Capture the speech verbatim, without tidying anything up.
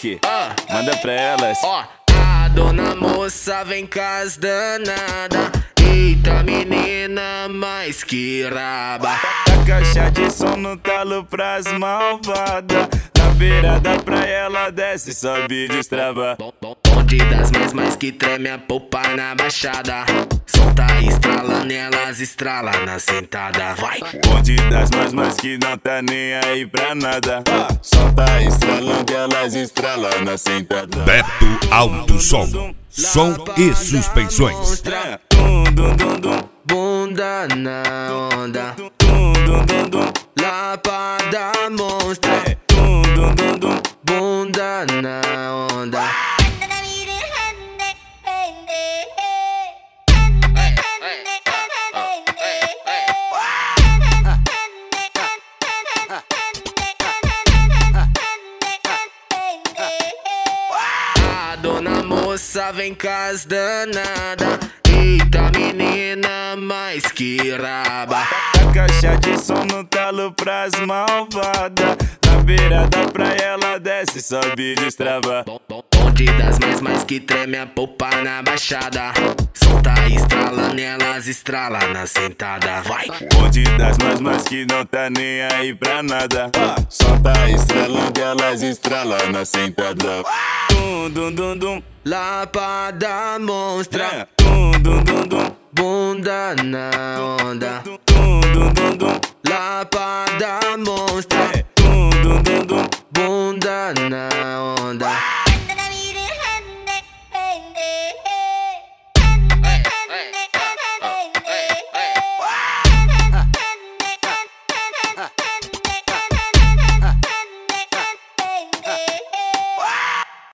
Mike, manda pra elas. Ó, a dona moça vem com as danada. Eita menina, mais que raba. A caixa de som no talo pras malvadas. Na beira da praia ela desce, sobe e destrava. Bonde das mais mais que treme a polpa na baixada. Som tá estralando e elas estrala na sentada. Vai! Bonde das mais mais que não tá nem aí pra nada. Só tá estralando e elas estralam na sentada. Beto Alto Som, som e suspensões. Bunda na onda, lapada monstra. Bunda na onda. A dona moça vem com as danada. Eita menina, mais que raba. A caixa de som no talo pras malvadas. Na beira da praia ela desce, sobe e destrava. Bonde das mais mais que treme a polpa na baixada. Som tá estralando e elas estrala na sentada. Vai! Bonde das mais mais que não tá nem aí pra nada. Só tá estralando e elas estralam na sentada. Dum dum dum dum, lapada monstra. Dum dum dum dum, bunda na onda. Dum dum dum dum, lapada monstra. Dum dum dum dum, bunda na onda.